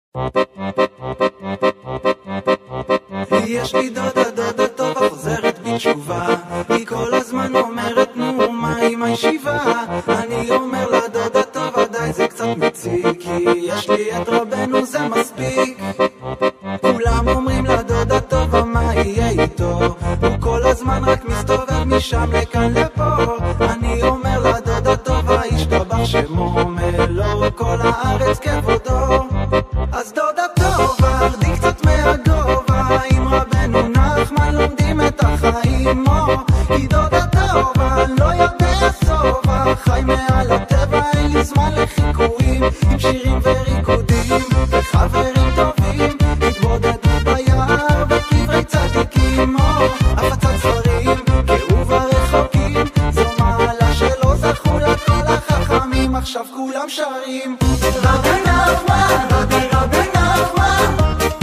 יש לי דודה טובה חוזרת בתשובה, היא כל הזמן אומרת נו מה עם הישיבה. אני אומר לה דודה טובה די זה קצת מציק, כי יש לי את רבנו זה מספיק. כולם אומרים לה דודה טובה מה יהיה איתו, הוא כל הזמן רק מסתובב משם לכאן לפה. אני אומר לה דודה טובה ישתבח שמו מלוא כל הארץ כבודו. אז דודה טובה רדי קצת מהגובה, עם רבנו נחמן לומדים את החיים. כי דודה טובה לא יודע סובה, חי מעל הטבע אין לי זמן לחיקויים, עם שירים וריקודים וחברים טובים, התבודדו ביער בקברי צדיקים, הפצת ספרים כאוב הרחוקים, זו מעלה שלא זכו לה כל החכמים, עכשיו כולם שרים רבי נחמן, רבי נחמן,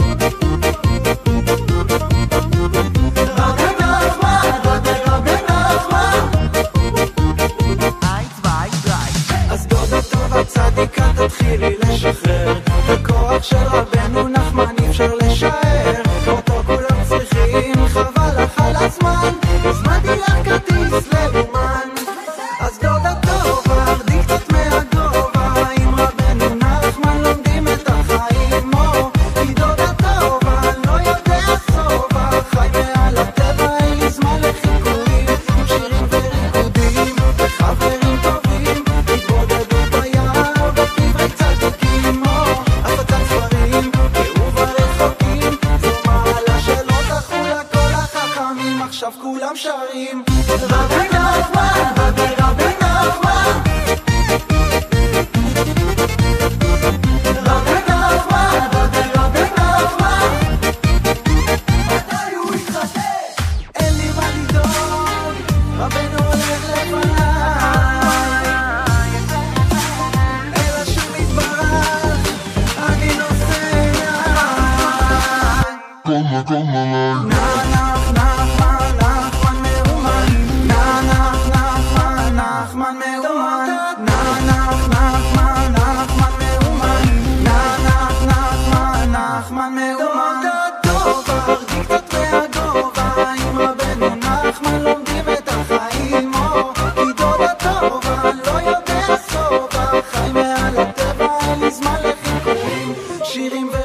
רבי נחמן, רבי נחמן. אז דודה טובה צדיקה תתחילי לשחרר, בכוח של רבנו נחמן אי אפשר לשער, אותו כולם צריכים חבל לך על הזמן, הזמנתי לך כרטיס לאומן. אז דודה טובה רדי קצת מהגובה, עם רבנו נחמן לומדים את החיים. כי דודה טובה לא יודע סובה, חי מעל הטבע אין לי זמן לחיקויים, עם שירים וריקודים וחברים טובים, התבודדו ביער בקברי צדיקים, הפצת ספרים כאוב הרחוקים, זו מעלה שלא זכו לה כל החכמים, עכשיו כולם שרים רבי נחמן, רבי נחמן, רבי נחמן, רבי נחמן. מתי הוא יתחתן? אין לי מה לדאוג, רבנו הולך לפניי, אלא שום יתברך, אני נוסע נחמן מאומן, נחמן מאומן, נחמן מאומן. טובה רדי קצת מהגובה, עם רבנו נחמן לומדים את החיים. כי דודה טובה לא יודע סובה, חי מעל הטבע אין לי זמן לחיקויים, שירים